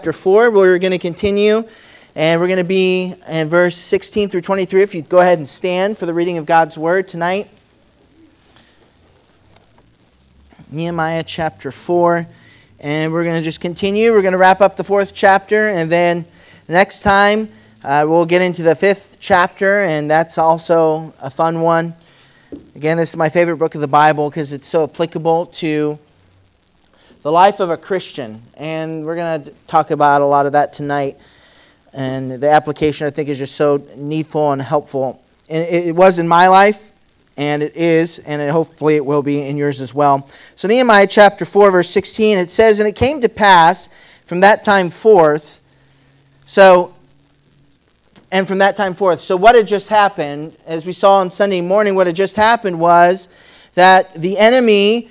Chapter 4, we're going to continue, and we're going to be in verse 16 through 23. If you'd go ahead and stand for the reading of God's Word tonight. Nehemiah chapter 4, and we're going to just continue. We're going to wrap up the 4th chapter, and then next time we'll get into the 5th chapter, and that's also a fun one. Again, this is my favorite book of the Bible because it's so applicable to the life of a Christian, and we're going to talk about a lot of that tonight. And the application, I think, is just so needful and helpful. And it was in my life, and it is, and hopefully it will be in yours as well. So Nehemiah chapter 4, verse 16, it says, "And it came to pass from that time forth," so what had just happened, as we saw on Sunday morning, what had just happened was that the enemy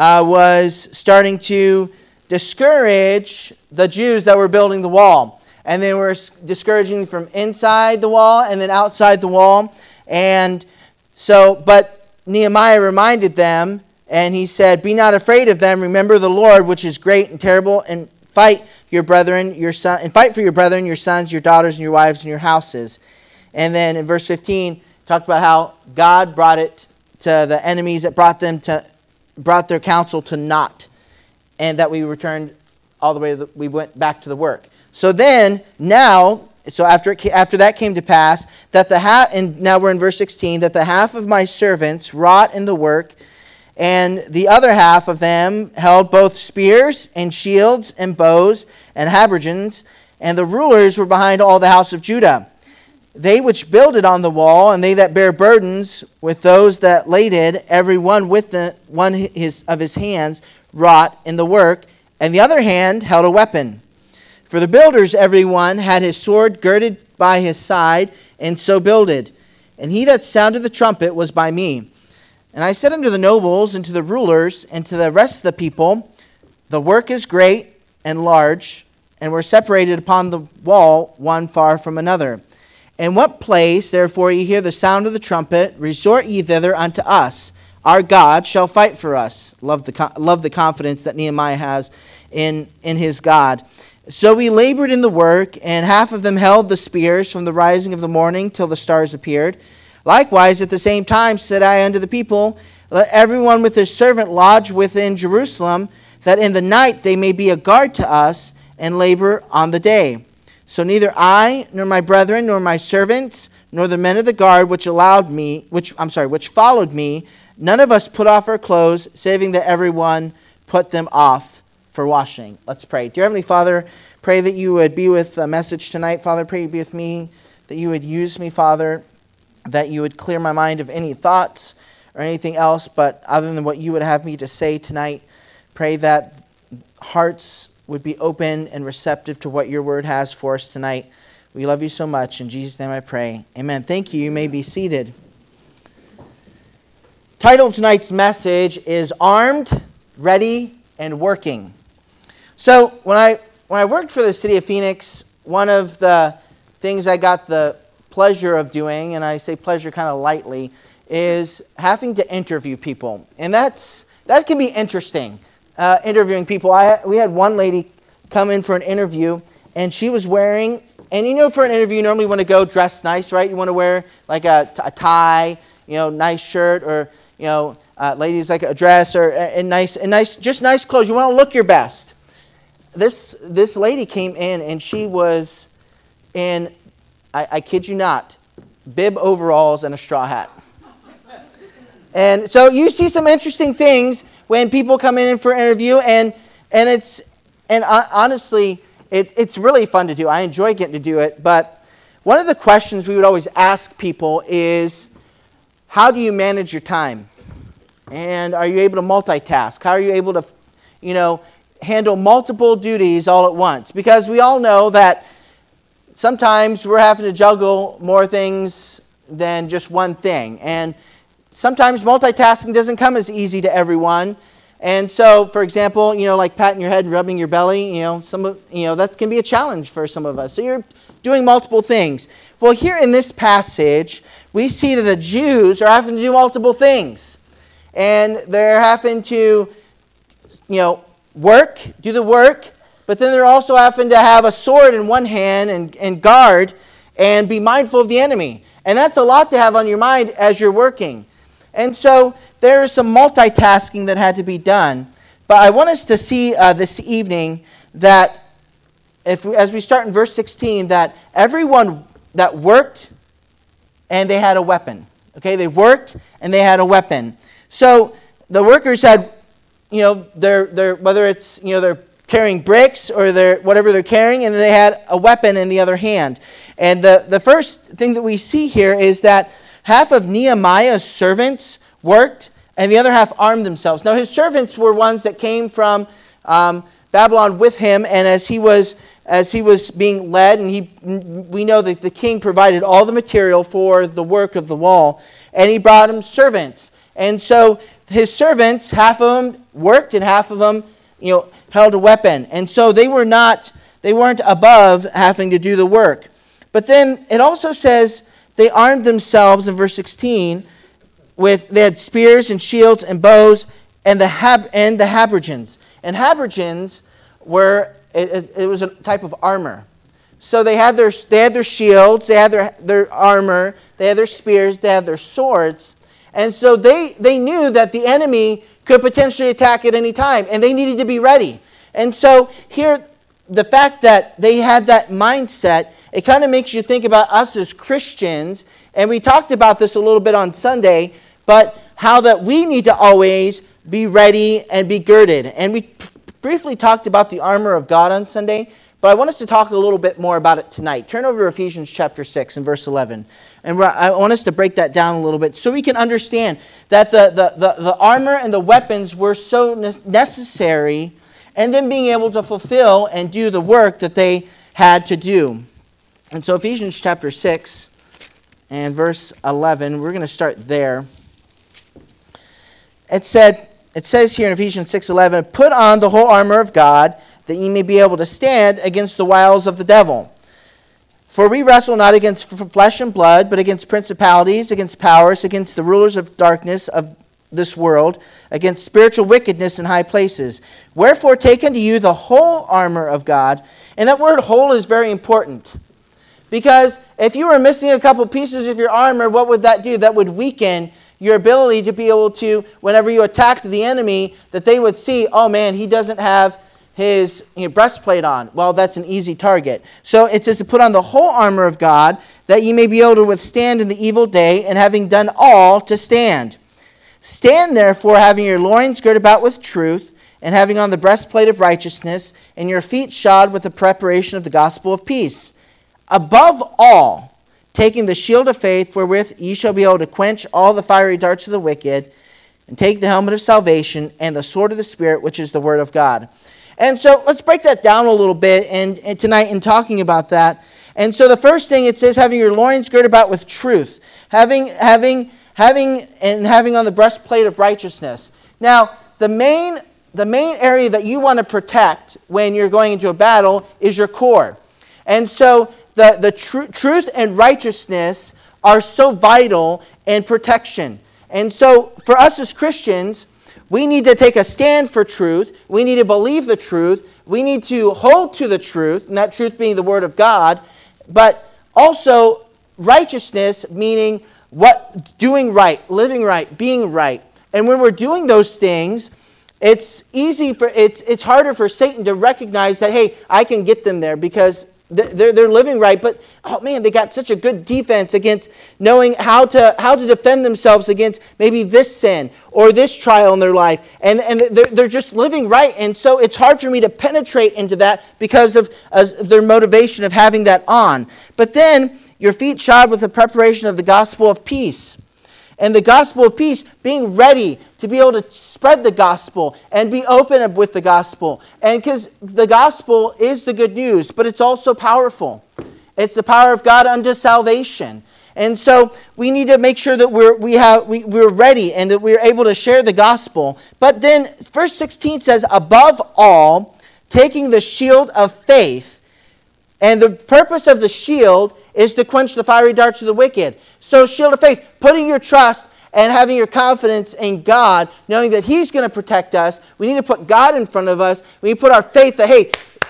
was starting to discourage the Jews that were building the wall. And they were discouraging from inside the wall and then outside the wall. And so, but Nehemiah reminded them, and he said, "Be not afraid of them. Remember the Lord, which is great and terrible, and fight your brethren, your son, and fight for your brethren, your sons, your daughters, and your wives, and your houses." And then in verse 15, talked about how God brought it to the enemies that brought their counsel to naught, and that we returned all the way we went back to the work. So then, after that came to pass, that and now we're in verse 16, that the half of my servants wrought in the work, and the other half of them held both spears and shields and bows and habergeons, and the rulers were behind all the house of Judah. They which builded on the wall, and they that bear burdens with those that laded, every one with one of his hands wrought in the work, and the other hand held a weapon. For the builders, every one had his sword girded by his side, and so builded. And he that sounded the trumpet was by me. And I said unto the nobles, and to the rulers, and to the rest of the people, the work is great and large, and we're separated upon the wall one far from another. In what place, therefore, ye hear the sound of the trumpet, resort ye thither unto us. Our God shall fight for us." Love the confidence that Nehemiah has in his God. "So we labored in the work, and half of them held the spears from the rising of the morning till the stars appeared. Likewise, at the same time said I unto the people, Let everyone with his servant lodge within Jerusalem, that in the night they may be a guard to us, and labor on the day. So neither I, nor my brethren, nor my servants, nor the men of the guard which followed me, none of us put off our clothes, saving that everyone put them off for washing." Let's pray. Dear Heavenly Father, pray that you would be with the message tonight. Father, pray you be with me, that you would use me, Father, that you would clear my mind of any thoughts or anything else, but other than what you would have me to say tonight. Pray that hearts would be open and receptive to what your word has for us tonight. We love you so much. In Jesus' name I pray. Amen. Thank you. You may be seated. Title of tonight's message is Armed, Ready, and Working. So when I worked for the city of Phoenix, one of the things I got the pleasure of doing, and I say pleasure kind of lightly, is having to interview people. And that can be interesting. Interviewing people. We had one lady come in for an interview, and she was wearing, and for an interview, you normally want to go dressed nice, right? You want to wear like a tie, nice shirt, or, ladies like a dress, or nice clothes. You want to look your best. This lady came in, and she was in, I kid you not, bib overalls and a straw hat. And so you see some interesting things when people come in for an interview, and honestly, it's really fun to do. I enjoy getting to do it. But one of the questions we would always ask people is, how do you manage your time? And are you able to multitask? How are you able to, handle multiple duties all at once? Because we all know that sometimes we're having to juggle more things than just one thing. And sometimes multitasking doesn't come as easy to everyone. And so, for example, like patting your head and rubbing your belly, that can be a challenge for some of us. So you're doing multiple things. Well, here in this passage, we see that the Jews are having to do multiple things. And they're having to, do the work, but then they're also having to have a sword in one hand and guard and be mindful of the enemy. And that's a lot to have on your mind as you're working. And so there is some multitasking that had to be done. But I want us to see this evening that as we start in verse 16, that everyone that worked and they had a weapon. Okay, they worked and they had a weapon. So the workers had, their whether it's they're carrying bricks or whatever they're carrying, and they had a weapon in the other hand. And the first thing that we see here is that half of Nehemiah's servants worked, and the other half armed themselves. Now his servants were ones that came from Babylon with him, and as he was being led, and we know that the king provided all the material for the work of the wall, and he brought him servants. And so his servants, half of them worked and half of them, held a weapon. And so they weren't above having to do the work. But then it also says they armed themselves in verse 16 they had spears and shields and bows and the habergeons. And habergeons it was a type of armor. So they had their shields, they had their armor, they had their spears, they had their swords. And so they knew that the enemy could potentially attack at any time, and they needed to be ready. And so here, the fact that they had that mindset, it kind of makes you think about us as Christians, and we talked about this a little bit on Sunday, but how that we need to always be ready and be girded. And we briefly talked about the armor of God on Sunday, but I want us to talk a little bit more about it tonight. Turn over to Ephesians chapter 6 and verse 11. And I want us to break that down a little bit so we can understand that the armor and the weapons were so necessary, and then being able to fulfill and do the work that they had to do. And so Ephesians chapter 6 and verse 11, we're going to start there. It says here in Ephesians 6:11, "Put on the whole armor of God, that ye may be able to stand against the wiles of the devil. For we wrestle not against flesh and blood, but against principalities, against powers, against the rulers of darkness of this world, against spiritual wickedness in high places. Wherefore take unto you the whole armor of God." And that word whole is very important. Because if you were missing a couple pieces of your armor, what would that do? That would weaken your ability to be able to, whenever you attacked the enemy, that they would see, oh man, he doesn't have his breastplate on. Well, that's an easy target. So it says to put on the whole armor of God, that ye may be able to withstand in the evil day, and having done all, to stand. Stand therefore, having your loins girt about with truth, and having on the breastplate of righteousness, and your feet shod with the preparation of the gospel of peace. Above all, taking the shield of faith, wherewith ye shall be able to quench all the fiery darts of the wicked, and take the helmet of salvation, and the sword of the Spirit, which is the word of God. And so let's break that down a little bit and tonight in talking about that. And so the first thing it says, having your loins girt about with truth, having on the breastplate of righteousness. Now, the main area that you want to protect when you're going into a battle is your core. And so the truth and righteousness are so vital in protection. And so for us as Christians, we need to take a stand for truth. We need to believe the truth. We need to hold to the truth, and that truth being the Word of God. But also righteousness, meaning doing right, living right, being right. And when we're doing those things, it's harder for Satan to recognize that, hey, I can get them there because they're living right, but oh man, they got such a good defense against knowing how to defend themselves against maybe this sin or this trial in their life, and they're just living right, and so it's hard for me to penetrate into that because of their motivation of having that on. But then your feet shod with the preparation of the gospel of peace. And the gospel of peace, being ready to be able to spread the gospel and be open with the gospel. And because the gospel is the good news, but it's also powerful. It's the power of God unto salvation. And so we need to make sure that we're ready and that we're able to share the gospel. But then verse 16 says, above all, taking the shield of faith. And the purpose of the shield is to quench the fiery darts of the wicked. So shield of faith, putting your trust and having your confidence in God, knowing that He's going to protect us. We need to put God in front of us. We need to put our faith that, hey,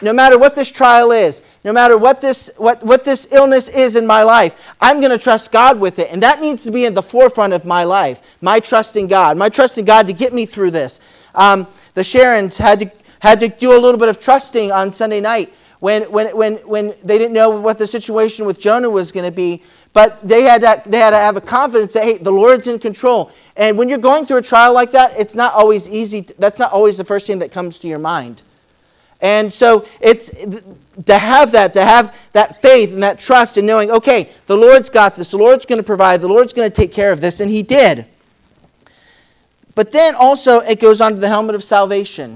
no matter what this trial is, no matter what this illness is in my life, I'm going to trust God with it. And that needs to be in the forefront of my life, my trust in God to get me through this. The Sharons had to do a little bit of trusting on Sunday night when they didn't know what the situation with Jonah was going to be. But they had to have a confidence that, hey, the Lord's in control. And when you're going through a trial like that, it's not always easy. That's not always the first thing that comes to your mind. And so it's to have that faith and that trust in knowing, okay, the Lord's got this. The Lord's going to provide. The Lord's going to take care of this. And He did. But then also it goes on to the helmet of salvation.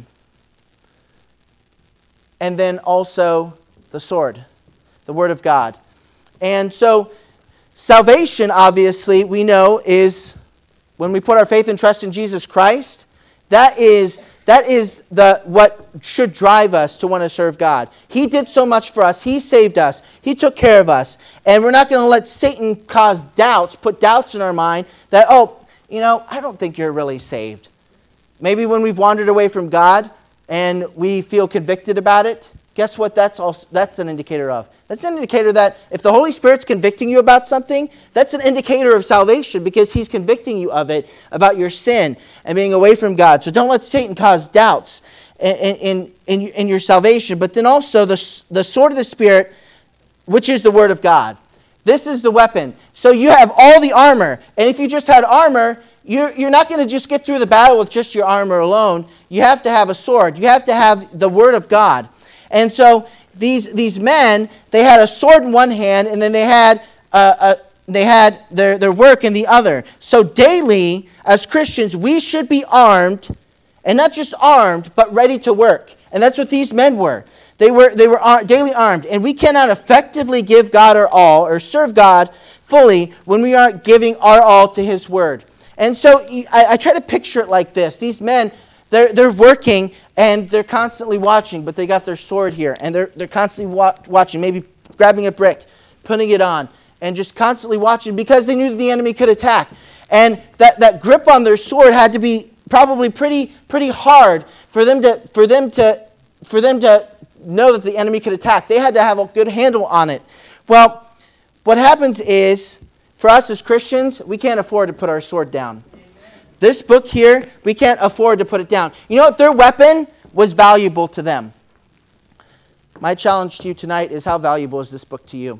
And then also the sword, the Word of God. And so salvation, obviously, we know is when we put our faith and trust in Jesus Christ. That is what should drive us to want to serve God. He did so much for us. He saved us. He took care of us. And we're not going to let Satan cause doubts, put doubts in our mind that, I don't think you're really saved. Maybe when we've wandered away from God and we feel convicted about it, guess what that's an indicator of? That's an indicator that if the Holy Spirit's convicting you about something, that's an indicator of salvation because He's convicting you of it, about your sin and being away from God. So don't let Satan cause doubts in your salvation. But then also the sword of the Spirit, which is the Word of God. This is the weapon. So you have all the armor. And if you just had armor, you're not going to just get through the battle with just your armor alone. You have to have a sword. You have to have the Word of God. And so these men, they had a sword in one hand, and then they had their work in the other. So daily, as Christians, we should be armed, and not just armed, but ready to work. And that's what these men were. They were daily armed, and we cannot effectively give God our all or serve God fully when we aren't giving our all to His Word. And so I try to picture it like this. These men, they're working and they're constantly watching, but they got their sword here and they're constantly watching, maybe grabbing a brick, putting it on, and just constantly watching because they knew that the enemy could attack. And that grip on their sword had to be probably pretty hard for them to know that the enemy could attack. They had to have a good handle on it. Well, what happens is, for us as Christians, we can't afford to put our sword down. This book here, we can't afford to put it down. You know what? Their weapon was valuable to them. My challenge to you tonight is, how valuable is this book to you?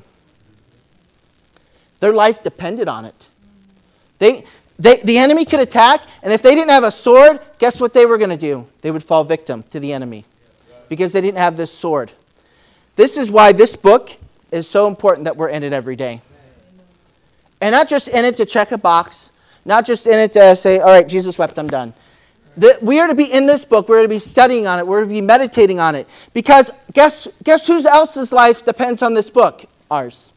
Their life depended on it. The enemy could attack, and if they didn't have a sword, guess what they were going to do? They would fall victim to the enemy because they didn't have this sword. This is why this book is so important that we're in it every day. And not just in it to check a box, not just in it to say, all right, Jesus wept, I'm done. We are to be in this book. We're to be studying on it. We're to be meditating on it. Because guess whose else's life depends on this book? Ours.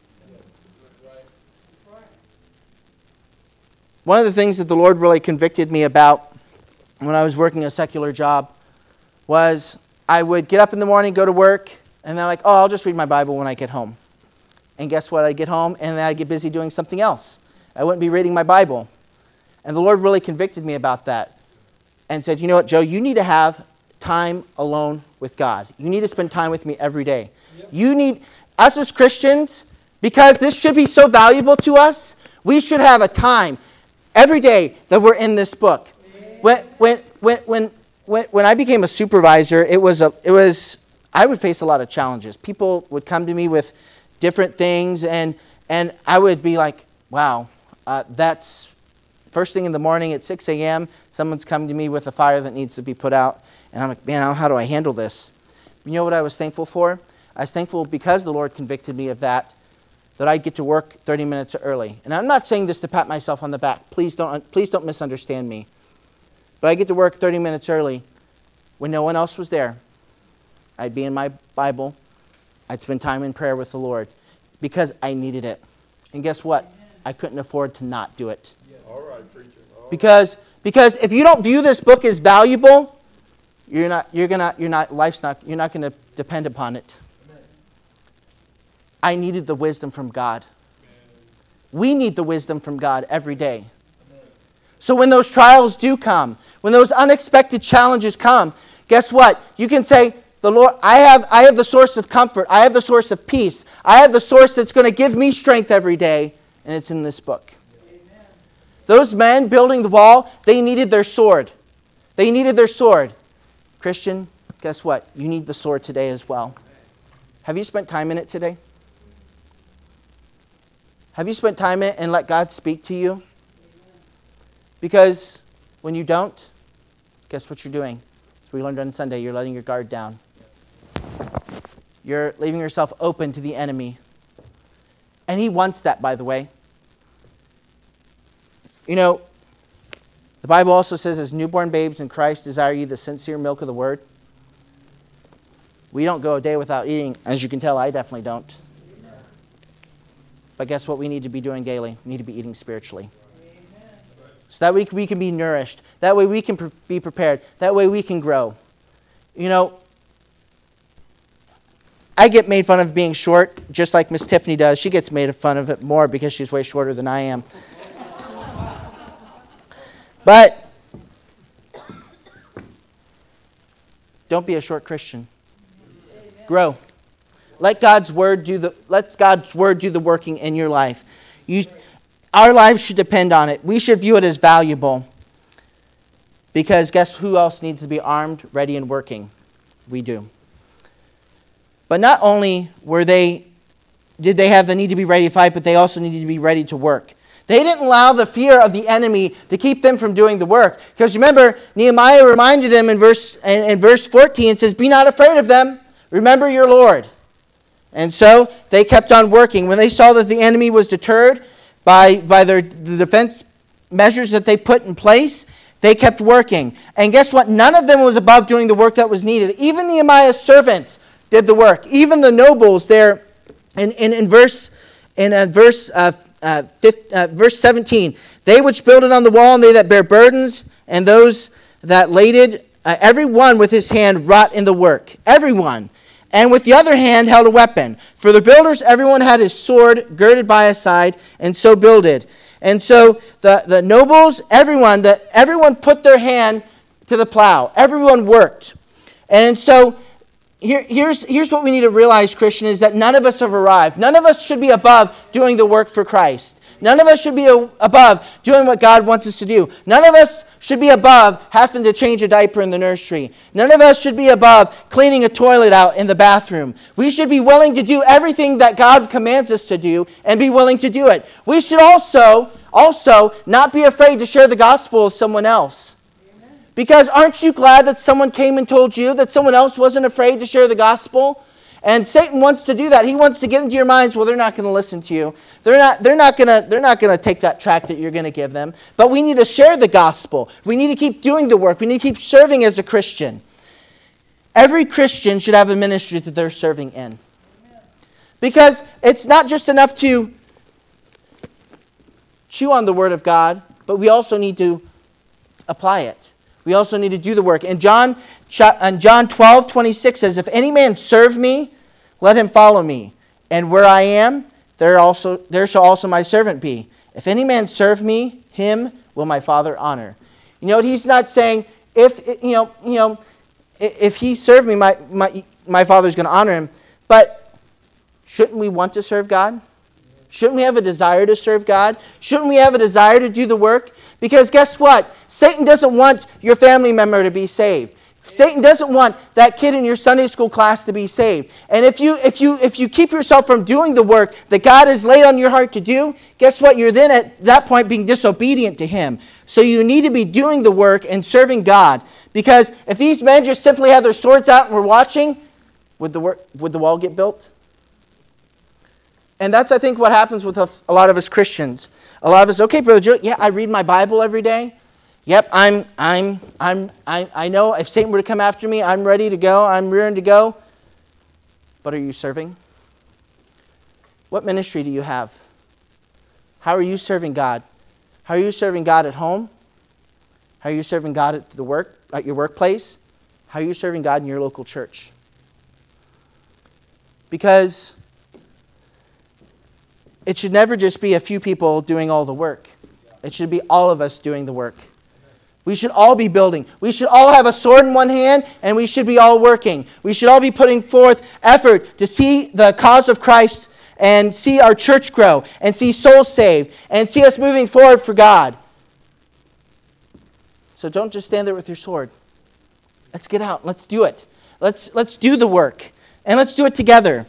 One of the things that the Lord really convicted me about when I was working a secular job was I would get up in the morning, go to work, and then I'll just read my Bible when I get home. And guess what? I'd get home, and then I'd get busy doing something else. I wouldn't be reading my Bible. And the Lord really convicted me about that and said, you know what, Joe, you need to have time alone with God. You need to spend time with me every day. Yep. You need, us as Christians, because this should be so valuable to us, we should have a time every day that we're in this book. When I became a supervisor, I would face a lot of challenges. People would come to me with different things, and I would be like, wow, that's first thing in the morning at 6 a.m., someone's coming to me with a fire that needs to be put out, and I'm like, man, how do I handle this? You know what I was thankful for? I was thankful because the Lord convicted me of that I'd get to work 30 minutes early. And I'm not saying this to pat myself on the back. Please don't misunderstand me. But I get to work 30 minutes early when no one else was there. I'd be in my Bible. I'd spend time in prayer with the Lord because I needed it. And guess what? I couldn't afford to not do it. All right, preacher. Because if you don't view this book as valuable, you're not going to depend upon it. I needed the wisdom from God. We need the wisdom from God every day. So when those trials do come, when those unexpected challenges come, guess what? You can say, the Lord, I have the source of comfort. I have the source of peace. I have the source that's going to give me strength every day, and it's in this book. Amen. Those men building the wall, they needed their sword. They needed their sword. Christian, guess what? You need the sword today as well. Have you spent time in it today? Have you spent time in it and let God speak to you? Because when you don't, guess what you're doing? As we learned on Sunday, you're letting your guard down. You're leaving yourself open to the enemy. And he wants that, by the way. You know, the Bible also says, as newborn babes in Christ, desire ye the sincere milk of the word. We don't go a day without eating. As you can tell, I definitely don't. But guess what we need to be doing daily? We need to be eating spiritually. So that way we can be nourished. That way we can be prepared. That way we can grow. You know, I get made fun of being short, just like Miss Tiffany does. She gets made fun of it more because she's way shorter than I am. But don't be a short Christian. Grow. Let God's word do the working in your life. Our lives should depend on it. We should view it as valuable. Because guess who else needs to be armed, ready, and working? We do. But not only did they have the need to be ready to fight, but they also needed to be ready to work. They didn't allow the fear of the enemy to keep them from doing the work. Because remember, Nehemiah reminded them in verse 14, it says, be not afraid of them. Remember your Lord. And so they kept on working. When they saw that the enemy was deterred by the defense measures that they put in place, they kept working. And guess what? None of them was above doing the work that was needed. Even Nehemiah's servants did the work. Even the nobles there in verse 17. They which builded on the wall, and they that bear burdens, and those that laded, every one with his hand wrought in the work. Every one. And with the other hand held a weapon. For the builders, everyone had his sword girded by his side, and so builded. And so the nobles, everyone put their hand to the plow. Everyone worked. And so here's what we need to realize, Christian, is that none of us have arrived. None of us should be above doing the work for Christ. None of us should be above doing what God wants us to do. None of us should be above having to change a diaper in the nursery. None of us should be above cleaning a toilet out in the bathroom. We should be willing to do everything that God commands us to do and be willing to do it. We should also not be afraid to share the gospel with someone else. Because aren't you glad that someone came and told you that someone else wasn't afraid to share the gospel? And Satan wants to do that. He wants to get into your minds, well, they're not going to listen to you. They're not going to take that tract that you're going to give them. But we need to share the gospel. We need to keep doing the work. We need to keep serving as a Christian. Every Christian should have a ministry that they're serving in. Because it's not just enough to chew on the word of God, but we also need to apply it. We also need to do the work. And John 12:26 says, if any man serve me, let him follow me. And where I am, there shall also my servant be. If any man serve me, him will my Father honor. You know what he's not saying? If he served me, my Father's going to honor him. But shouldn't we want to serve God? Shouldn't we have a desire to serve God? Shouldn't we have a desire to do the work? Because guess what? Satan doesn't want your family member to be saved. Satan doesn't want that kid in your Sunday school class to be saved. And if you keep yourself from doing the work that God has laid on your heart to do, guess what? You're then at that point being disobedient to him. So you need to be doing the work and serving God. Because if these men just simply had their swords out and were watching, would the wall get built? And that's, I think, what happens with a lot of us Christians. A lot of us, okay, Brother Joe, yeah, I read my Bible every day. Yep, I know if Satan were to come after me, I'm ready to go. I'm rearing to go. But are you serving? What ministry do you have? How are you serving God? How are you serving God at home? How are you serving God at your workplace? How are you serving God in your local church? Because it should never just be a few people doing all the work. It should be all of us doing the work. We should all be building. We should all have a sword in one hand, and we should be all working. We should all be putting forth effort to see the cause of Christ and see our church grow and see souls saved and see us moving forward for God. So don't just stand there with your sword. Let's get out. Let's do it. Let's do the work, and let's do it together.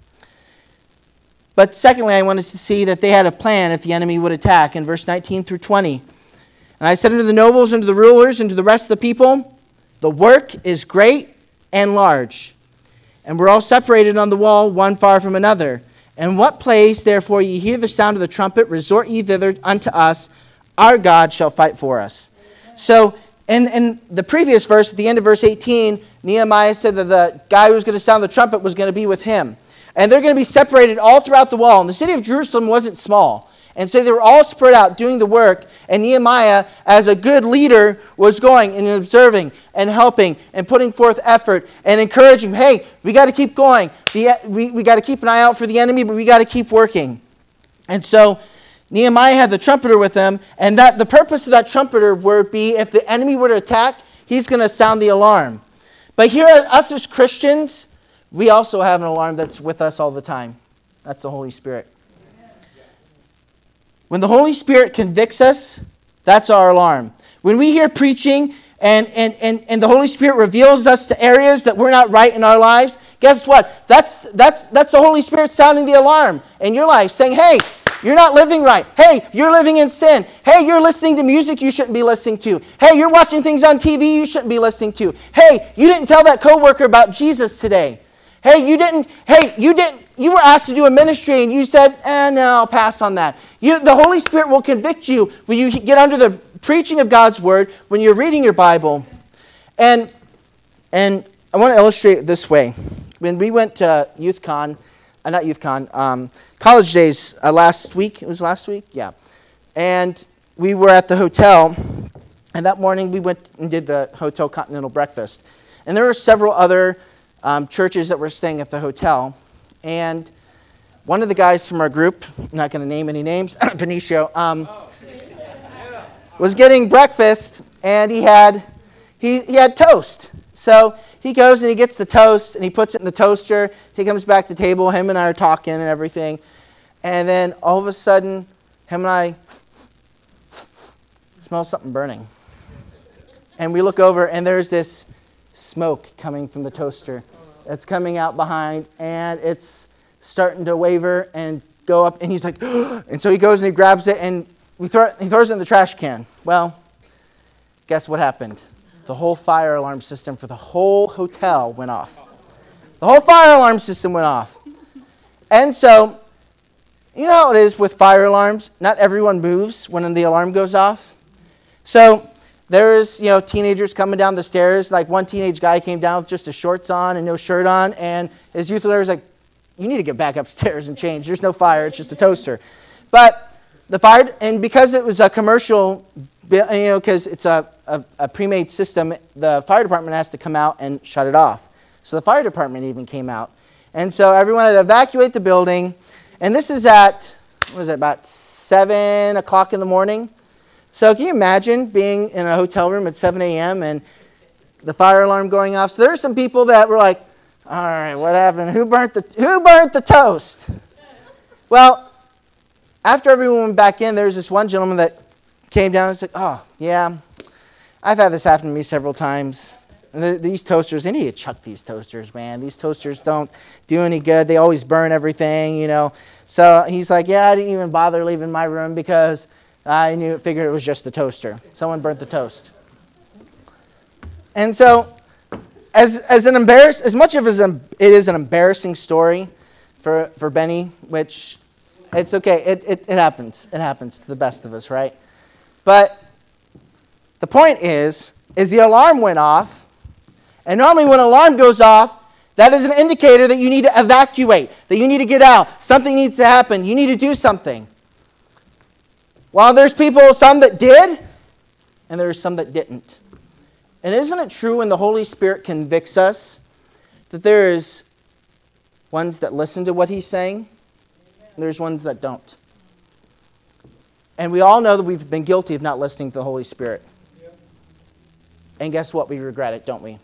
But secondly, I want us to see that they had a plan if the enemy would attack in verse 19 through 20. And I said unto the nobles, and to the rulers, and to the rest of the people, the work is great and large, and we're all separated on the wall, one far from another. In what place, therefore, ye hear the sound of the trumpet, resort ye thither unto us, our God shall fight for us. So, in the previous verse, at the end of verse 18, Nehemiah said that the guy who was going to sound the trumpet was going to be with him. And they're going to be separated all throughout the wall. And the city of Jerusalem wasn't small. And so they were all spread out doing the work. And Nehemiah, as a good leader, was going and observing and helping and putting forth effort and encouraging, hey, we got to keep going. We got to keep an eye out for the enemy, but we got to keep working. And so Nehemiah had the trumpeter with him. And that the purpose of that trumpeter would be if the enemy were to attack, he's going to sound the alarm. But here, us as Christians, we also have an alarm that's with us all the time. That's the Holy Spirit. When the Holy Spirit convicts us, that's our alarm. When we hear preaching and the Holy Spirit reveals us to areas that we're not right in our lives, guess what? That's the Holy Spirit sounding the alarm in your life, saying, hey, you're not living right. Hey, you're living in sin. Hey, you're listening to music you shouldn't be listening to. Hey, you're watching things on TV you shouldn't be listening to. Hey, you didn't tell that coworker about Jesus today. You were asked to do a ministry and you said, no, I'll pass on that. The Holy Spirit will convict you when you get under the preaching of God's Word, when you're reading your Bible. And I want to illustrate it this way. When we went to College Days last week, it was last week? Yeah. And we were at the hotel, and that morning we went and did the Hotel Continental breakfast. And there were several other churches that were staying at the hotel. And one of the guys from our group, I'm not going to name any names, Benicio, was getting breakfast, and he had toast. So he goes and he gets the toast, and he puts it in the toaster. He comes back to the table. Him and I are talking and everything. And then all of a sudden, him and I smell something burning. And we look over, and there's this smoke coming from the toaster that's coming out behind, and it's starting to waver and go up, and he's like, and so he goes and he grabs it, and he throws it in the trash can. Well, guess what happened? The whole fire alarm system for the whole hotel went off. The whole fire alarm system went off. And so, you know how it is with fire alarms? Not everyone moves when the alarm goes off. So there's, teenagers coming down the stairs. Like one teenage guy came down with just his shorts on and no shirt on, and his youth leader was like, you need to get back upstairs and change. There's no fire, it's just a toaster. But the fire, and because it was a commercial, because it's a pre-made system, the fire department has to come out and shut it off. So the fire department even came out. And so everyone had to evacuate the building. And this is at, about 7 o'clock in the morning? So can you imagine being in a hotel room at 7 a.m. and the fire alarm going off? So there are some people that were like, all right, what happened? Who burnt the toast? Well, after everyone went back in, there was this one gentleman that came down and said, oh, yeah, I've had this happen to me several times. These toasters, they need to chuck these toasters, man. These toasters don't do any good. They always burn everything, So he's like, yeah, I didn't even bother leaving my room because I figured it was just the toaster. Someone burnt the toast. And so, as much of it is an embarrassing story for Benny, which it's okay. It happens. It happens to the best of us, right? But the point is the alarm went off. And normally when an alarm goes off, that is an indicator that you need to evacuate, that you need to get out. Something needs to happen. You need to do something. While there's some that did, and there's some that didn't. And isn't it true when the Holy Spirit convicts us that there is ones that listen to what he's saying, and there's ones that don't? And we all know that we've been guilty of not listening to the Holy Spirit. And guess what? We regret it, don't we?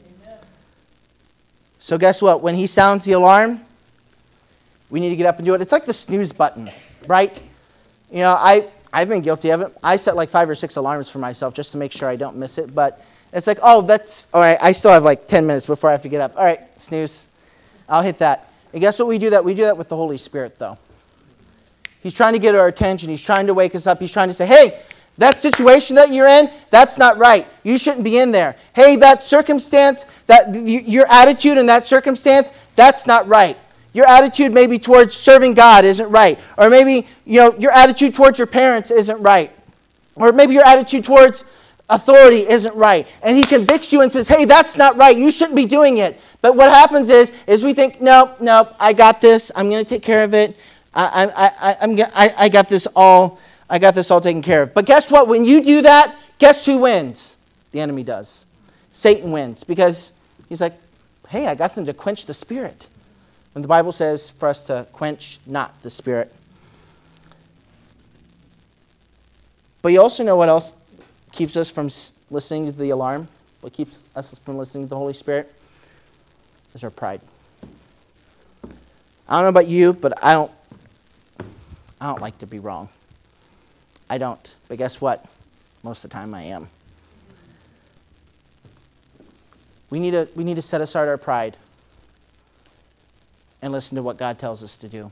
So guess what? When he sounds the alarm, we need to get up and do it. It's like the snooze button, right? You know, I've been guilty of it. I set like 5 or 6 alarms for myself just to make sure I don't miss it. But it's like, oh, that's, all right, I still have like 10 minutes before I have to get up. All right, snooze. I'll hit that. And guess what we do that? We do that with the Holy Spirit, though. He's trying to get our attention. He's trying to wake us up. He's trying to say, hey, that situation that you're in, that's not right. You shouldn't be in there. Hey, that circumstance, that your attitude in that circumstance, that's not right. Your attitude maybe towards serving God isn't right. Or maybe, your attitude towards your parents isn't right. Or maybe your attitude towards authority isn't right. And he convicts you and says, hey, that's not right. You shouldn't be doing it. But what happens is we think, no, I got this. I'm going to take care of it. I got this all taken care of. But guess what? When you do that, guess who wins? The enemy does. Satan wins because he's like, hey, I got them to quench the spirit. When the Bible says for us to quench not the spirit. But you also know what else keeps us from listening to the alarm? What keeps us from listening to the Holy Spirit? Is our pride. I don't know about you, but I don't like to be wrong. I don't. But guess what? Most of the time I am. We need to set aside our pride and listen to what God tells us to do.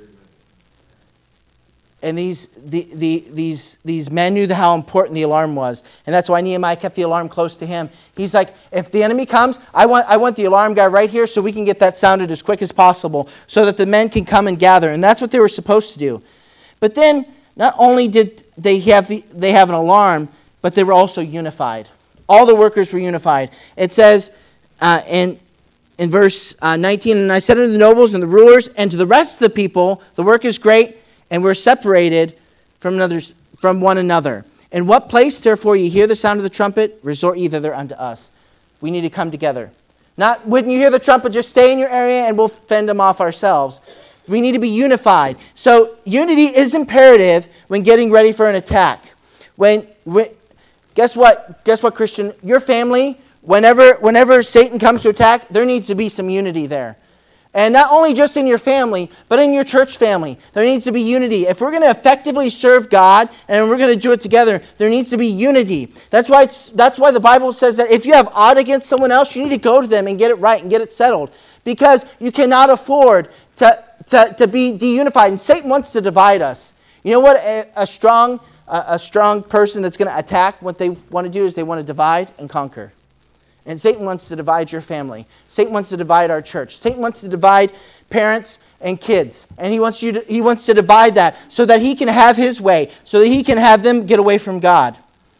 And these men knew how important the alarm was. And that's why Nehemiah kept the alarm close to him. He's like, if the enemy comes, I want the alarm guy right here so we can get that sounded as quick as possible so that the men can come and gather. And that's what they were supposed to do. But then, not only did they have an alarm, but they were also unified. All the workers were unified. It says in verse 19, and I said unto the nobles and the rulers and to the rest of the people, the work is great, and we're separated from one another. In what place, therefore, ye hear the sound of the trumpet, resort ye thither unto us. We need to come together. Not when you hear the trumpet, just stay in your area and we'll fend them off ourselves. We need to be unified. So unity is imperative when getting ready for an attack. Guess what, Christian? Your family, whenever Satan comes to attack, there needs to be some unity there. And not only just in your family, but in your church family. There needs to be unity. If we're going to effectively serve God and we're going to do it together, there needs to be unity. That's why the Bible says that if you have aught against someone else, you need to go to them and get it right and get it settled. Because you cannot afford to be deunified. And Satan wants to divide us. You know what a strong person that's going to attack, what they want to do is they want to divide and conquer. And Satan wants to divide your family. Satan wants to divide our church. Satan wants to divide parents and kids. And he wants to divide that so that he can have his way, so that he can have them get away from God.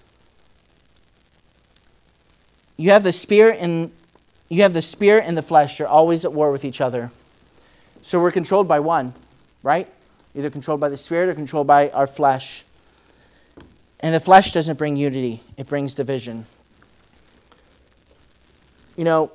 You have the spirit and the flesh. You're always at war with each other. So we're controlled by one, right? Either controlled by the spirit or controlled by our flesh. And the flesh doesn't bring unity. It brings division. You know,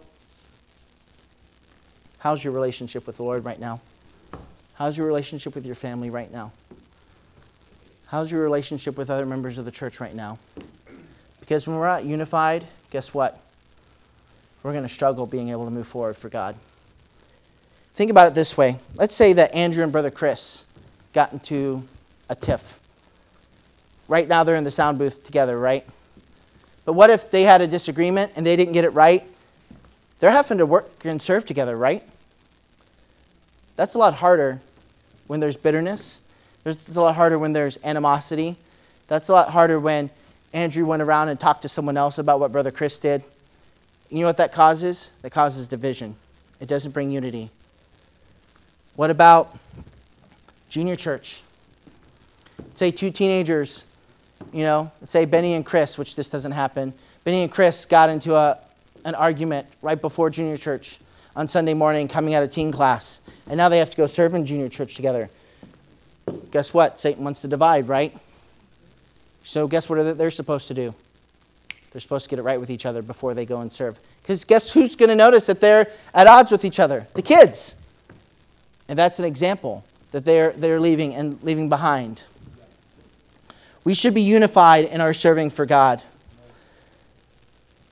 how's your relationship with the Lord right now? How's your relationship with your family right now? How's your relationship with other members of the church right now? Because when we're not unified, guess what? We're going to struggle being able to move forward for God. Think about it this way. Let's say that Andrew and Brother Chris got into a tiff. Right now they're in the sound booth together, right? But what if they had a disagreement and they didn't get it right? They're having to work and serve together, right? That's a lot harder when there's bitterness. It's a lot harder when there's animosity. That's a lot harder when Andrew went around and talked to someone else about what Brother Chris did. You know what that causes? That causes division. It doesn't bring unity. What about junior church? Say two teenagers, let's say Benny and Chris, which this doesn't happen. Benny and Chris got into an argument right before junior church on Sunday morning coming out of teen class. And now they have to go serve in junior church together. Guess what? Satan wants to divide, right? So guess what they're supposed to do? They're supposed to get it right with each other before they go and serve. Because guess who's going to notice that they're at odds with each other? The kids. And that's an example that they're leaving behind. We should be unified in our serving for God.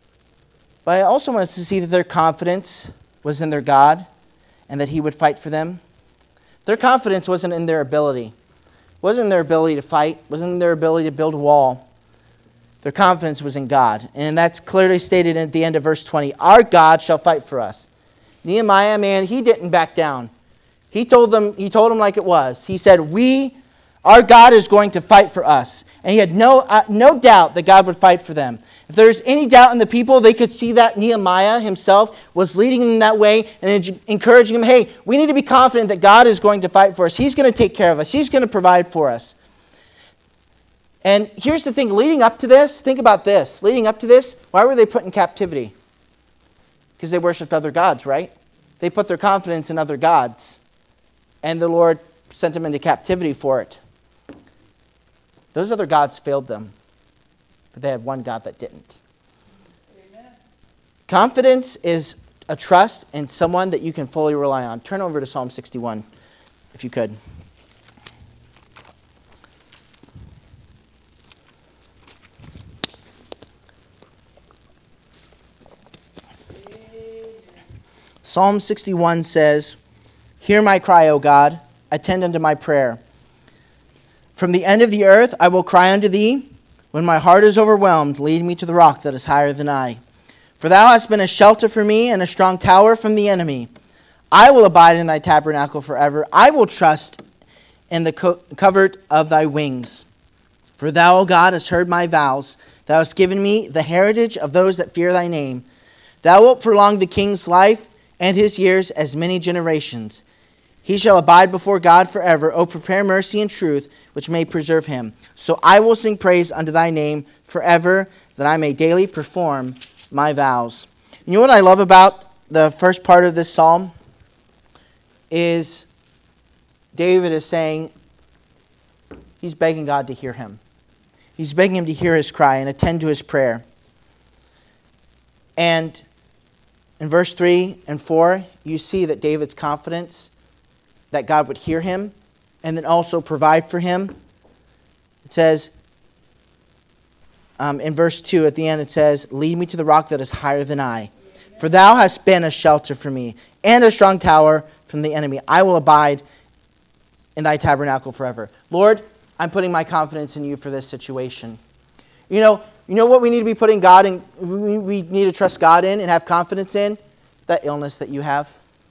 But I also want us to see that their confidence was in their God and that he would fight for them. Their confidence wasn't in their ability. It wasn't in their ability to fight. It wasn't in their ability to build a wall. Their confidence was in God. And that's clearly stated at the end of verse 20. Our God shall fight for us. Nehemiah, man, he didn't back down. He told them like it was. He said, our God is going to fight for us. And he had no doubt that God would fight for them. If there's any doubt in the people, they could see that Nehemiah himself was leading them that way and encouraging them, hey, we need to be confident that God is going to fight for us. He's going to take care of us. He's going to provide for us. And here's the thing, leading up to this, think about this. Leading up to this, why were they put in captivity? Because they worshipped other gods, right? They put their confidence in other gods. And the Lord sent them into captivity for it. Those other gods failed them. But they had one God that didn't. Amen. Confidence is a trust in someone that you can fully rely on. Turn over to Psalm 61, if you could. Psalm 61 says, hear my cry, O God, attend unto my prayer. From the end of the earth I will cry unto thee. When my heart is overwhelmed, lead me to the rock that is higher than I. For thou hast been a shelter for me and a strong tower from the enemy. I will abide in thy tabernacle forever. I will trust in the covert of thy wings. For thou, O God, hast heard my vows. Thou hast given me the heritage of those that fear thy name. Thou wilt prolong the king's life and his years as many generations. He shall abide before God forever. O prepare mercy and truth, which may preserve him. So I will sing praise unto thy name forever, that I may daily perform my vows. You know what I love about the first part of this psalm? Is David is saying, he's begging God to hear him. He's begging him to hear his cry and attend to his prayer. And in verse 3 and 4, you see that David's confidence that God would hear him and then also provide for him. It says, in verse 2 at the end, it says, lead me to the rock that is higher than I. For thou hast been a shelter for me and a strong tower from the enemy. I will abide in thy tabernacle forever. Lord, I'm putting my confidence in you for this situation. You know what we need to be putting God in, we need to trust God in and have confidence in? That illness that you have.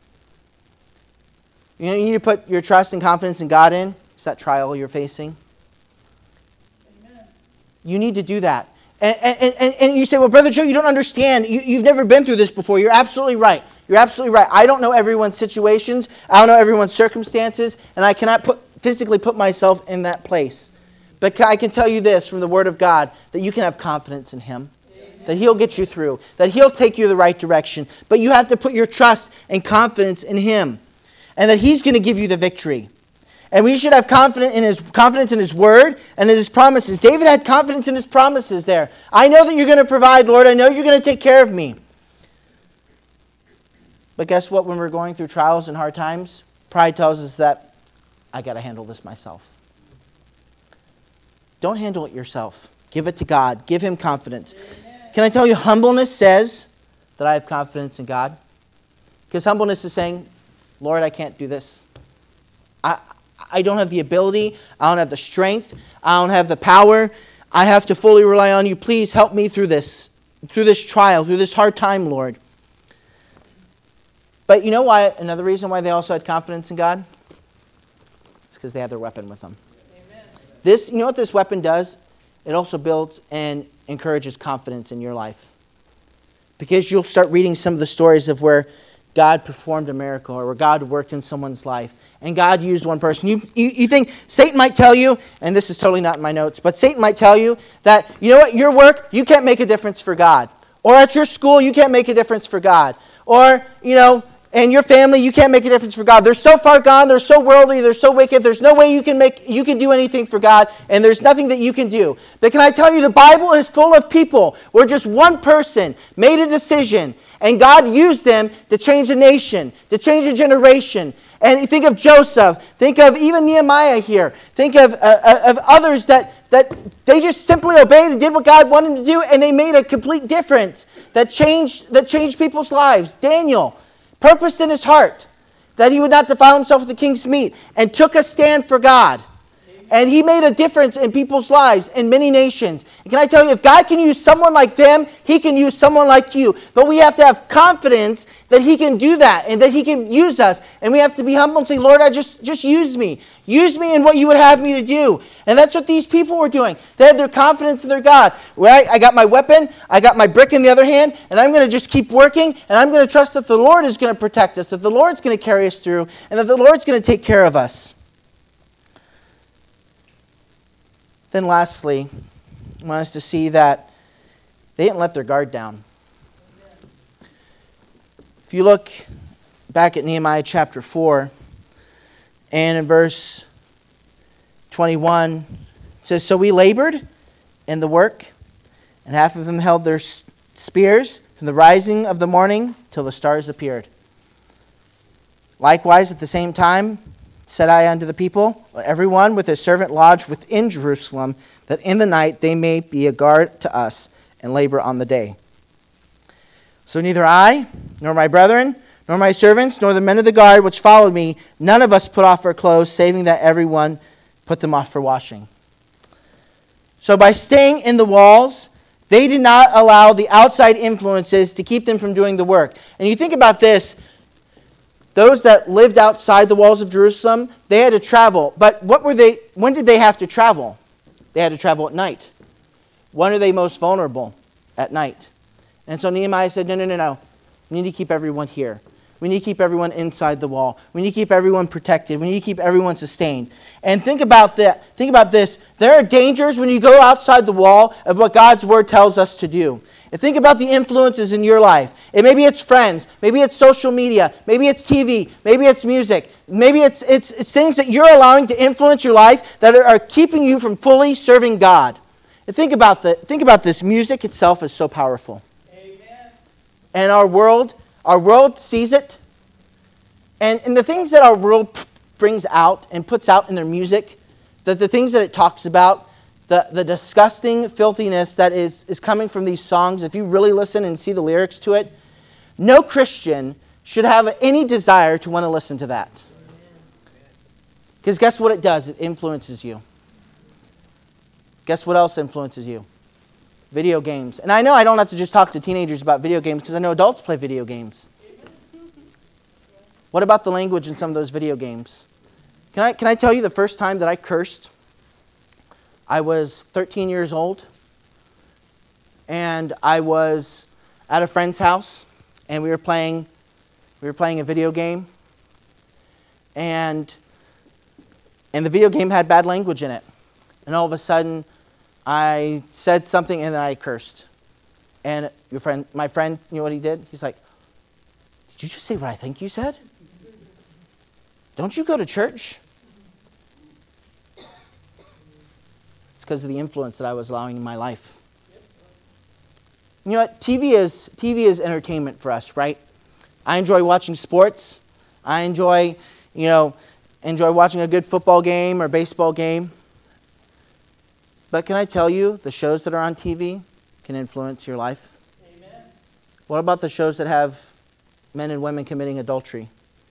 You need to put your trust and confidence in God in? It's that trial you're facing. Amen. You need to do that. And you say, well, Brother Joe, you don't understand. You've never been through this before. You're absolutely right. You're absolutely right. I don't know everyone's situations. I don't know everyone's circumstances. And I cannot physically put myself in that place. But I can tell you this from the Word of God, that you can have confidence in Him. Amen. That He'll get you through. That He'll take you the right direction. But you have to put your trust and confidence in Him. And that He's going to give you the victory. And we should have confidence in His Word and in His promises. David had confidence in His promises there. I know that you're going to provide, Lord. I know you're going to take care of me. But guess what? When we're going through trials and hard times, pride tells us that I got to handle this myself. Don't handle it yourself. Give it to God. Give Him confidence. Amen. Can I tell you, humbleness says that I have confidence in God? Because humbleness is saying, Lord, I can't do this. I don't have the ability. I don't have the strength. I don't have the power. I have to fully rely on you. Please help me through this trial, through this hard time, Lord. But you know why? Another reason why they also had confidence in God? It's because they had their weapon with them. Amen. You know what this weapon does? It also builds and encourages confidence in your life. Because you'll start reading some of the stories of where God performed a miracle or where God worked in someone's life. And God used one person. You think Satan might tell you, and this is totally not in my notes, but Satan might tell you that, you know what, your work, you can't make a difference for God. Or at your school, you can't make a difference for God. Or, and your family, you can't make a difference for God. They're so far gone, they're so worldly, they're so wicked, there's no way you can do anything for God, and there's nothing that you can do. But can I tell you, the Bible is full of people where just one person made a decision, and God used them to change a nation, to change a generation. And you think of Joseph. Think of even Nehemiah here. Think of others that they just simply obeyed and did what God wanted them to do, and they made a complete difference that changed people's lives. Daniel purposed in his heart that he would not defile himself with the king's meat, and took a stand for God. And he made a difference in people's lives in many nations. And can I tell you, if God can use someone like them, he can use someone like you. But we have to have confidence that he can do that and that he can use us. And we have to be humble and say, Lord, just use me. Use me in what you would have me to do. And that's what these people were doing. They had their confidence in their God. Where I got my weapon, I got my brick in the other hand, and I'm going to just keep working, and I'm going to trust that the Lord is going to protect us, that the Lord's going to carry us through, and that the Lord's going to take care of us. Then lastly, I want us to see that they didn't let their guard down. If you look back at Nehemiah chapter 4, and in verse 21, it says, "So we labored in the work, and half of them held their spears from the rising of the morning till the stars appeared. Likewise, at the same time, said I unto the people, let everyone with his servant lodge within Jerusalem, that in the night they may be a guard to us, and labor on the day. So neither I, nor my brethren, nor my servants, nor the men of the guard which followed me, none of us put off our clothes, saving that everyone put them off for washing." So by staying in the walls, they did not allow the outside influences to keep them from doing the work. And you think about this, those that lived outside the walls of Jerusalem, they had to travel. But when did they have to travel? They had to travel at night. When are they most vulnerable? At night. And so Nehemiah said, no. We need to keep everyone here. We need to keep everyone inside the wall. We need to keep everyone protected. We need to keep everyone sustained. And think about that. Think about this. There are dangers when you go outside the wall of what God's word tells us to do. And think about the influences in your life. And maybe it's friends. Maybe it's social media. Maybe it's TV. Maybe it's music. Maybe it's things that you're allowing to influence your life that are keeping you from fully serving God. And think about this. Music itself is so powerful. Amen. And our world sees it. And the things that our world brings out and puts out in their music, the things that it talks about, the disgusting filthiness that is coming from these songs, if you really listen and see the lyrics to it, no Christian should have any desire to want to listen to that. Because guess what it does? It influences you. Guess what else influences you? Video games. And I know I don't have to just talk to teenagers about video games because I know adults play video games. What about the language in some of those video games? Can I tell you the first time that I cursed? I was 13 years old, and I was at a friend's house, and we were playing a video game, and the video game had bad language in it. And all of a sudden, I said something, and then I cursed. And my friend, you know what he did? He's like, "Did you just say what I think you said? Don't you go to church?" It's because of the influence that I was allowing in my life. You know what? TV is entertainment for us, right? I enjoy watching sports. I enjoy watching a good football game or baseball game. But can I tell you, the shows that are on TV can influence your life? Amen. What about the shows that have men and women committing adultery?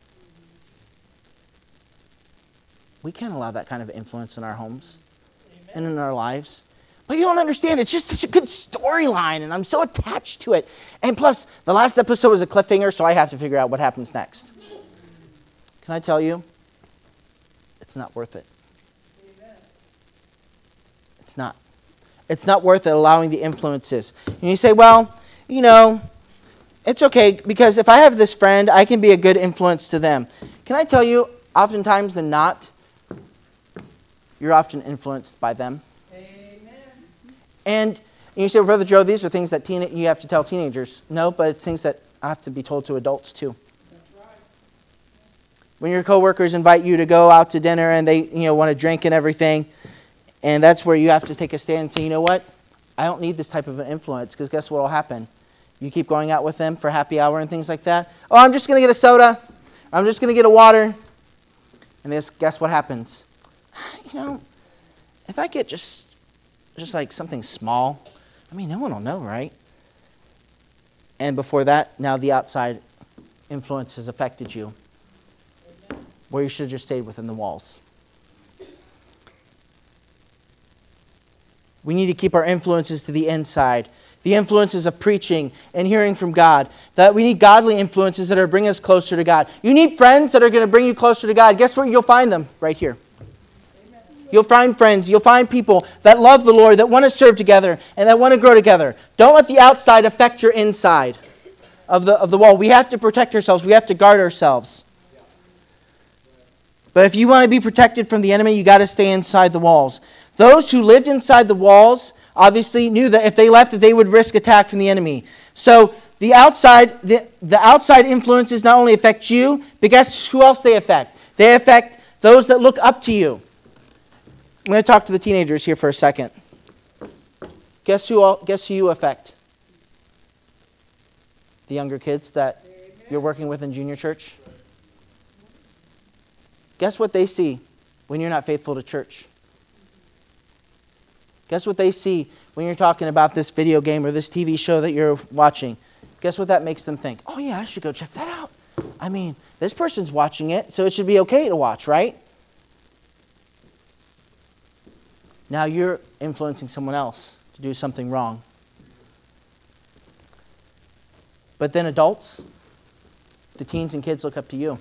We can't allow that kind of influence in our homes. Amen. And in our lives. But you don't understand, it's just such a good storyline, and I'm so attached to it. And plus, the last episode was a cliffhanger, so I have to figure out what happens next. Can I tell you? It's not worth it. Amen. It's not. It's not worth it allowing the influences. And you say, well, it's okay, because if I have this friend, I can be a good influence to them. Can I tell you, oftentimes than not, you're often influenced by them. Amen. And you say, well, Brother Joe, these are things that you have to tell teenagers. No, but it's things that have to be told to adults too. That's right. When your coworkers invite you to go out to dinner and they want to drink and everything, and that's where you have to take a stand and say, you know what? I don't need this type of an influence, because guess what will happen? You keep going out with them for happy hour and things like that. Oh, I'm just going to get a soda. I'm just going to get a water. And guess what happens? If I get just like something small, no one will know, right? And before that, now the outside influence has affected you, where you should have just stayed within the walls. We need to keep our influences to the inside. The influences of preaching and hearing from God. That we need godly influences that are bringing us closer to God. You need friends that are going to bring you closer to God. Guess where you'll find them? Right here. Amen. You'll find friends. You'll find people that love the Lord, that want to serve together, and that want to grow together. Don't let the outside affect your inside of the wall. We have to protect ourselves. We have to guard ourselves. But if you want to be protected from the enemy, you got to stay inside the walls. Those who lived inside the walls obviously knew that if they left, that they would risk attack from the enemy. So the outside influences not only affect you, but guess who else they affect? They affect those that look up to you. I'm going to talk to the teenagers here for a second. Guess who you affect? The younger kids that you're working with in junior church. Guess what they see when you're not faithful to church? Guess what they see when you're talking about this video game or this TV show that you're watching? Guess what that makes them think? Oh yeah, I should go check that out. This person's watching it, so it should be okay to watch, right? Now you're influencing someone else to do something wrong. But then adults, the teens and kids look up to you.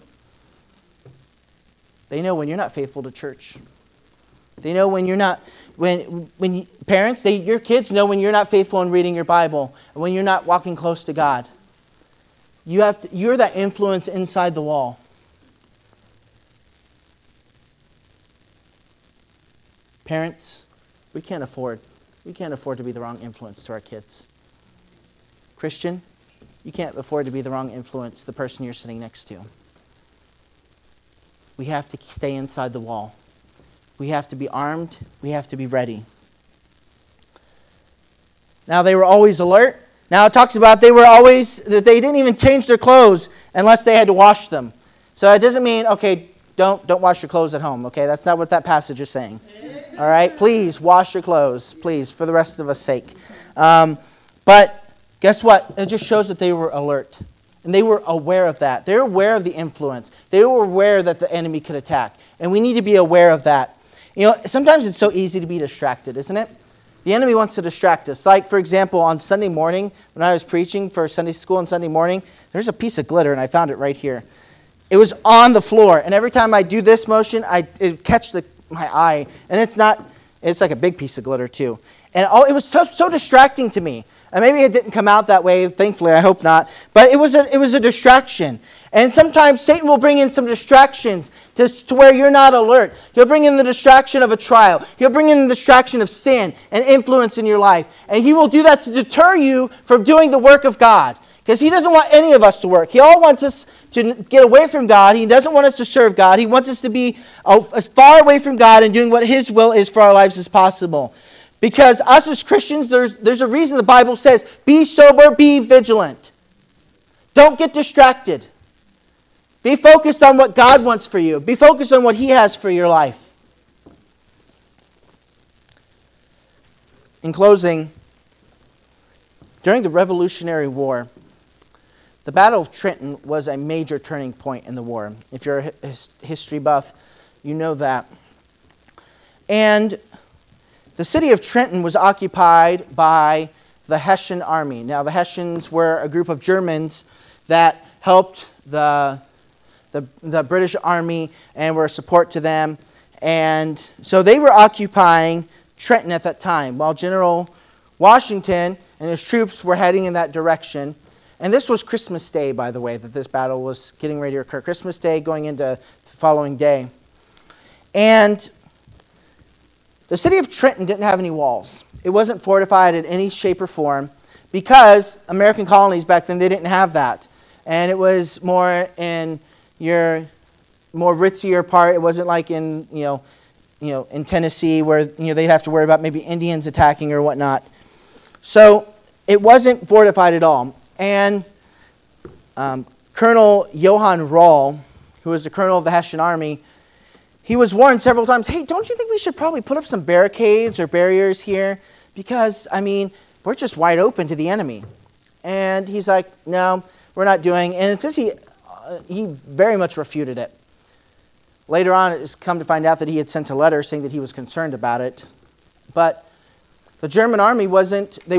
They know when you're not faithful to church. They know when you're not, parents, your kids know when you're not faithful in reading your Bible, and when you're not walking close to God. You're that influence inside the wall. Parents, we can't afford to be the wrong influence to our kids. Christian, you can't afford to be the wrong influence to the person you're sitting next to. We have to stay inside the wall. We have to be armed. We have to be ready. Now they were always alert. Now it talks about that they didn't even change their clothes unless they had to wash them. So it doesn't mean, okay, don't wash your clothes at home. Okay, that's not what that passage is saying. All right, please wash your clothes, please, for the rest of us' sake. But guess what? It just shows that they were alert. And they were aware of that. They were aware of the influence. They were aware that the enemy could attack. And we need to be aware of that. Sometimes it's so easy to be distracted, isn't it? The enemy wants to distract us. Like, for example, on Sunday morning, when I was preaching for Sunday school on Sunday morning, there's a piece of glitter, and I found it right here. It was on the floor. And every time I do this motion, it catch my eye. And it's like a big piece of glitter, too. And it was so distracting to me. And maybe it didn't come out that way, thankfully, I hope not. But it was a distraction. And sometimes Satan will bring in some distractions to where you're not alert. He'll bring in the distraction of a trial. He'll bring in the distraction of sin and influence in your life. And he will do that to deter you from doing the work of God. Because he doesn't want any of us to work. He all wants us to get away from God. He doesn't want us to serve God. He wants us to be as far away from God and doing what his will is for our lives as possible. Because us as Christians, there's a reason the Bible says, be sober, be vigilant. Don't get distracted. Be focused on what God wants for you. Be focused on what he has for your life. In closing, during the Revolutionary War, the Battle of Trenton was a major turning point in the war. If you're a history buff, you know that. And the city of Trenton was occupied by the Hessian army. Now, the Hessians were a group of Germans that helped the British army and were a support to them. And so they were occupying Trenton at that time, while General Washington and his troops were heading in that direction. And this was Christmas Day, by the way, that this battle was getting ready to occur. Christmas Day going into the following day. And the city of Trenton didn't have any walls. It wasn't fortified in any shape or form because American colonies back then, they didn't have that. And it was more in your more ritzier part. It wasn't like in, in Tennessee where, they'd have to worry about maybe Indians attacking or whatnot. So it wasn't fortified at all. And Colonel Johann Rall, who was the colonel of the Hessian army, he was warned several times, hey, don't you think we should probably put up some barricades or barriers here? Because, we're just wide open to the enemy. And he's like, no, we're not doing. And it says he very much refuted it. Later on, it's come to find out that he had sent a letter saying that he was concerned about it. But the German army they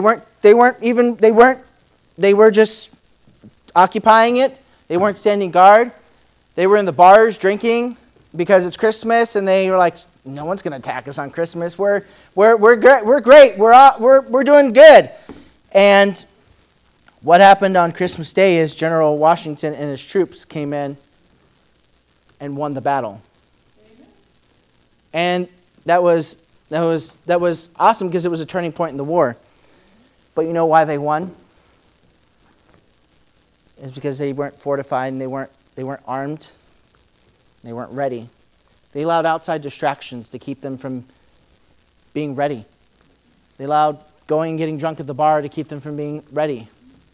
were just occupying it. They weren't standing guard. They were in the bars drinking because it's Christmas, and they were like, no one's going to attack us on Christmas. We're great. We're doing good. And what happened on Christmas Day is General Washington and his troops came in and won the battle. And that was awesome because it was a turning point in the war. But you know why they won? It's because they weren't fortified and they weren't armed. They weren't ready. They allowed outside distractions to keep them from being ready. They allowed going and getting drunk at the bar to keep them from being ready.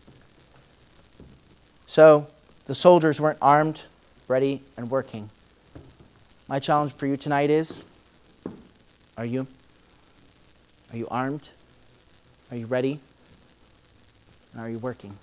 So the soldiers weren't armed, ready, and working. My challenge for you tonight is, are you? Are you armed? Are you ready? And are you working?